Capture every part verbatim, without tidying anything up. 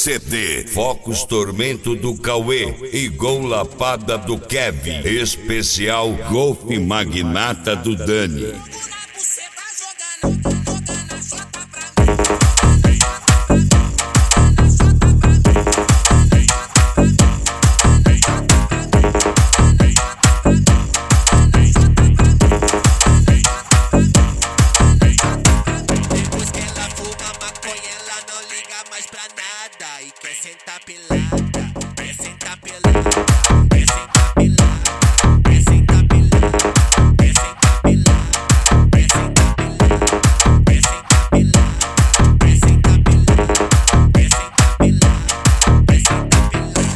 C D Focus Tormento do Cauê e Gol Lapada do Kevin. Especial Golf Magnata do Dani. Mais pra nada e quer sentar pelada, quer sentar pelada, quer sentar pelada, quer sentar pelada, quer sentar pelada, quer sentar pelada, quer sentar pelada, quer sentar pelada, quer sentar pelada, quer sentar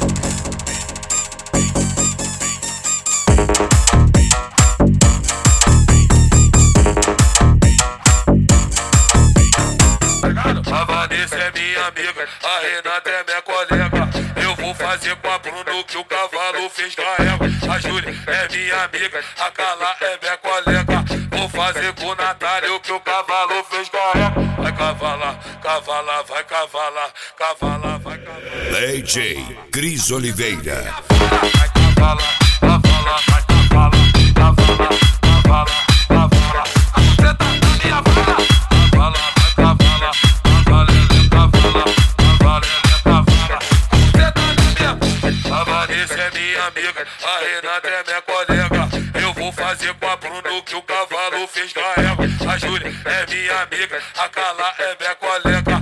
A Vanessa é minha amiga, a Renata é minha colega. Eu vou fazer com a Bruno que o cavalo fez com a égua. A Júlia é minha amiga, a Carla é minha colega. Vou fazer com o Natália o que o cavalo fez com a égua. Vai cavalar, cavalar, vai cavalar, cavalar, vai cavalar. D J Cris Oliveira. Vai cavalar, cavalar, vai cavalar, cavalar, cavalar, cavalar. A você tá na minha vara. Cavalar, vai cavalar. A Vanessa é minha amiga, a Renata é minha colega. Eu vou fazer com a Bruno que o cavalo fez com a égua. A Júlia é minha amiga, a Carla é minha colega.